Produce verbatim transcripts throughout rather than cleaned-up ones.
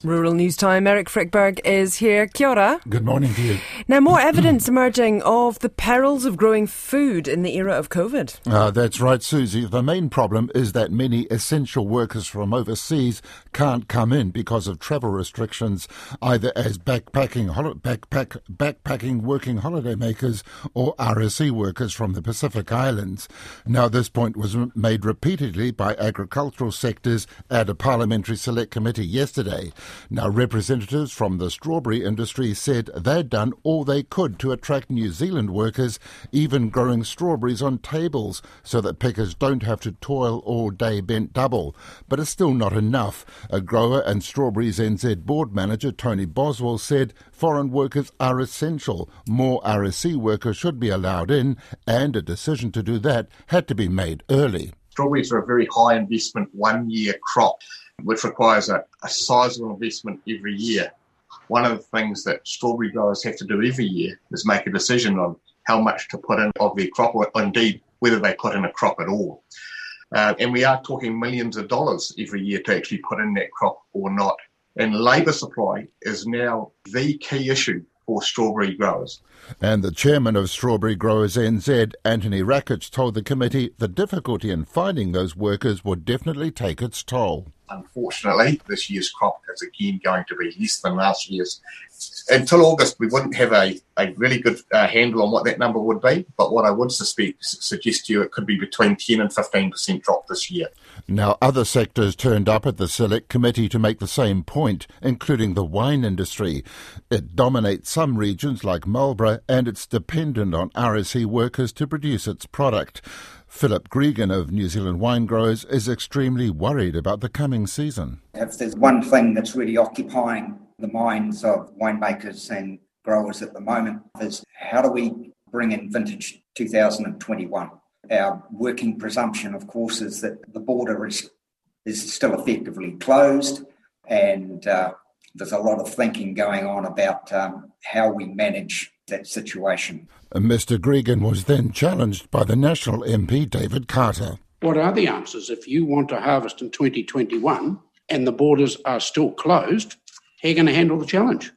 Rural News Time, Eric Frickberg is here. Kia ora. Good morning to you. Now, more evidence emerging of the perils of growing food in the era of COVID. Uh, that's right, Susie. The main problem is that many essential workers from overseas can't come in because of travel restrictions, either as backpacking, hol- backpack, backpacking working holiday makers or R S E workers from the Pacific Islands. Now, this point was made repeatedly by agricultural sectors at a parliamentary select committee yesterday. Now, representatives from the strawberry industry said they'd done all they could to attract New Zealand workers, even growing strawberries on tables so that pickers don't have to toil all day bent double. But it's still not enough. A grower and Strawberries N Z board manager, Tony Boswell, said foreign workers are essential. More R S E workers should be allowed in, and a decision to do that had to be made early. Strawberries are a very high investment one-year crop, which requires a, a sizable investment every year. One of the things that strawberry growers have to do every year is make a decision on how much to put in of their crop, or indeed whether they put in a crop at all. Uh, and we are talking millions of dollars every year to actually put in that crop or not. And labour supply is now the key issue for strawberry growers. And the chairman of Strawberry Growers N Z, Anthony Rakic, told the committee the difficulty in finding those workers would definitely take its toll. Unfortunately, this year's crop is again going to be less than last year's. Until August, we wouldn't have a, a really good uh, handle on what that number would be, but what I would suspect, suggest to you, it could be between ten and fifteen percent drop this year. Now, other sectors turned up at the Select Committee to make the same point, including the wine industry. It dominates some regions like Marlborough, and it's dependent on R S E workers to produce its product. Philip Gregan of New Zealand Wine Growers is extremely worried about the coming season. If there's one thing that's really occupying the minds of winemakers and growers at the moment, is how do we bring in vintage two thousand twenty-one? Our working presumption, of course, is that the border is, is still effectively closed, and uh, there's a lot of thinking going on about um, how we manage that situation. Mister Gregan was then challenged by the National M P David Carter. What are the answers? If you want to harvest in twenty twenty-one and the borders are still closed, how are you going to handle the challenge?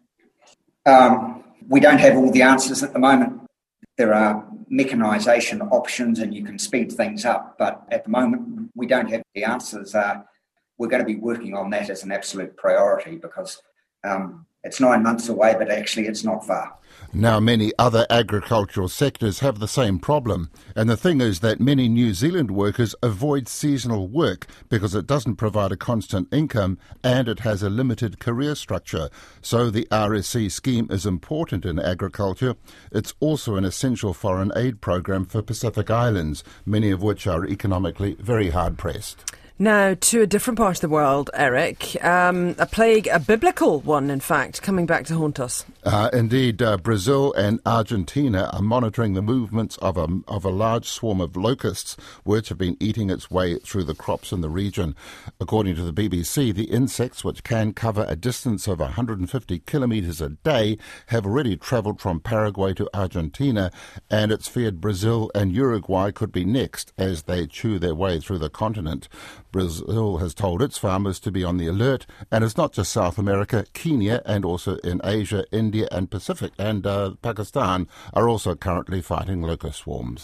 Um, we don't have all the answers at the moment. There are mechanisation options and you can speed things up, but at the moment we don't have the answers. Uh, we're going to be working on that as an absolute priority because um, it's nine months away, but actually it's not far. Now, many other agricultural sectors have the same problem, and the thing is that many New Zealand workers avoid seasonal work because it doesn't provide a constant income and it has a limited career structure. So the R S E scheme is important in agriculture. It's also an essential foreign aid program for Pacific Islands, many of which are economically very hard-pressed. Now, to a different part of the world, Eric, um, a plague, a biblical one, in fact, coming back to haunt us. Uh, indeed, uh, Brazil and Argentina are monitoring the movements of a, of a large swarm of locusts, which have been eating its way through the crops in the region. According to the B B C, the insects, which can cover a distance of one hundred fifty kilometres a day, have already travelled from Paraguay to Argentina, and it's feared Brazil and Uruguay could be next as they chew their way through the continent. Brazil has told its farmers to be on the alert, and it's not just South America. Kenya and also in Asia, India and Pacific and uh, Pakistan are also currently fighting locust swarms.